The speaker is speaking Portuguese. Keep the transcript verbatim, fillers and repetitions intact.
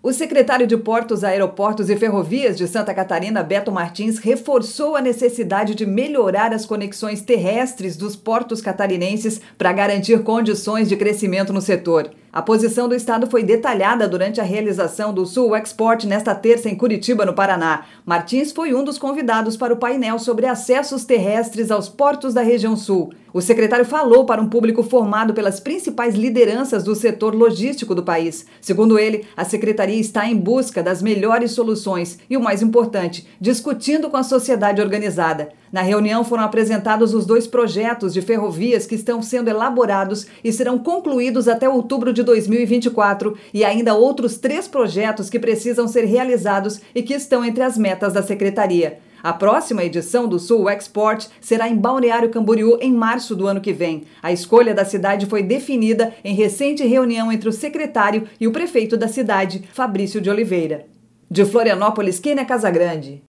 O secretário de Portos, Aeroportos e Ferrovias de Santa Catarina, Beto Martins, reforçou a necessidade de melhorar as conexões terrestres dos portos catarinenses para garantir condições de crescimento no setor. A posição do estado foi detalhada durante a realização do Sul Export nesta terça em Curitiba, no Paraná. Martins foi um dos convidados para o painel sobre acessos terrestres aos portos da região sul. O secretário falou para um público formado pelas principais lideranças do setor logístico do país. Segundo ele, a secretaria está em busca das melhores soluções e, o mais importante, discutindo com a sociedade organizada. Na reunião foram apresentados os dois projetos de ferrovias que estão sendo elaborados e serão concluídos até outubro de dois mil e vinte e quatro e ainda outros três projetos que precisam ser realizados e que estão entre as metas da secretaria. A próxima edição do Sul Export será em Balneário Camboriú em março do ano que vem. A escolha da cidade foi definida em recente reunião entre o secretário e o prefeito da cidade, Fabrício de Oliveira. De Florianópolis, Kênia Casagrande.